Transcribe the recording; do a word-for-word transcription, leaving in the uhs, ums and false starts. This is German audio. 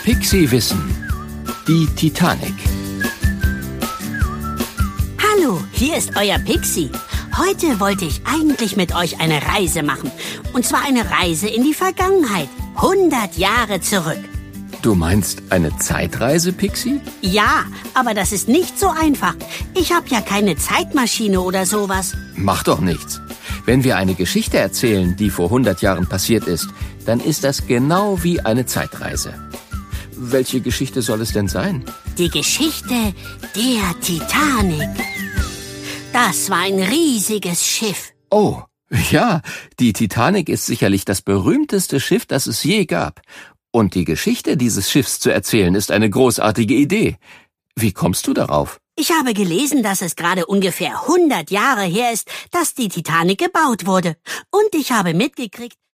Pixie-Wissen. Die Titanic. Hallo, hier ist euer Pixie. Heute wollte ich eigentlich mit euch eine Reise machen. Und zwar eine Reise in die Vergangenheit. hundert Jahre zurück. Du meinst eine Zeitreise, Pixie? Ja, aber das ist nicht so einfach. Ich habe ja keine Zeitmaschine oder sowas. Macht doch nichts. Wenn wir eine Geschichte erzählen, die vor hundert Jahren passiert ist, dann ist das genau wie eine Zeitreise. Welche Geschichte soll es denn sein? Die Geschichte der Titanic. Das war ein riesiges Schiff. Oh, ja, die Titanic ist sicherlich das berühmteste Schiff, das es je gab. Und die Geschichte dieses Schiffs zu erzählen, ist eine großartige Idee. Wie kommst du darauf? Ich habe gelesen, dass es gerade ungefähr hundert Jahre her ist, dass die Titanic gebaut wurde. Und ich habe mitgekriegt,